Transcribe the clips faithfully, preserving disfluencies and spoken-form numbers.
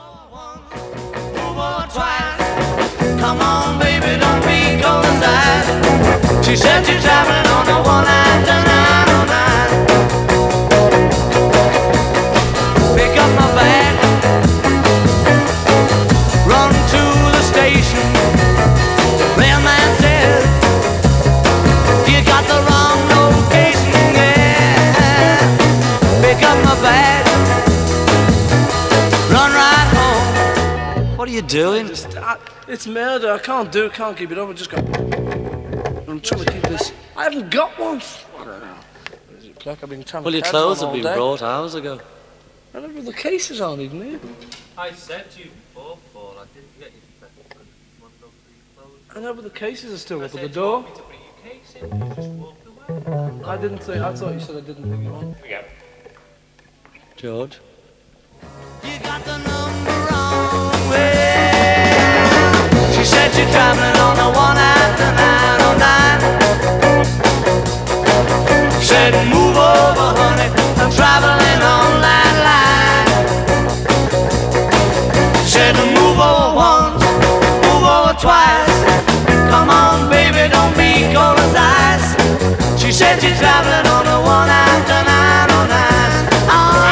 Come on, baby, don't be cold as ice. She said she's traveling on a one-night and nine oh nine. Pick up my bag, run to the station. Mailman said you got the wrong location. Yeah, pick up my bag, run right home. What are you doing? Just, I, it's murder. I can't do it. Can't keep it up. I just got. I'm trying to keep this. I haven't got one. I don't know. Is it pluck? I've been trying Well, to your catch clothes one have been all day. brought hours ago. I don't know the cases aren't even here. I said to you before, Paul, I didn't get you to one of those clothes. I know, but the cases are still I up at said the you door. want me to bring your case in, you just walked away. I didn't say. I thought you said I didn't bring it on. Yeah. George? You got the number wrong way. She said you're traveling on a one after nine oh nine. Said move over, honey, I'm traveling on that line. Said move over once, move over twice. Come on, baby, don't be cold as ice. She said she's traveling on a one after nine oh nine. Oh.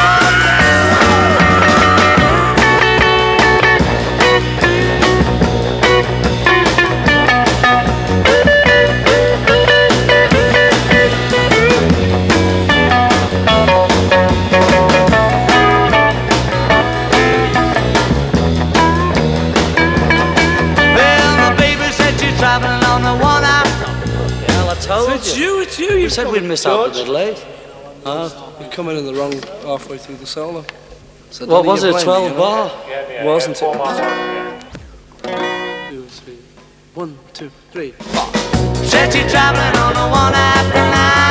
Traveling on the one after. Well, I told So it's you. you. It's you. You You've said come we'd in, miss out a George. bit late. Huh? You're coming in the wrong halfway through the solo. So What don't was you it, blame me, twelve you know? bar? Wasn't it? Two, three. One, two, three. Said she's traveling on the one after nine.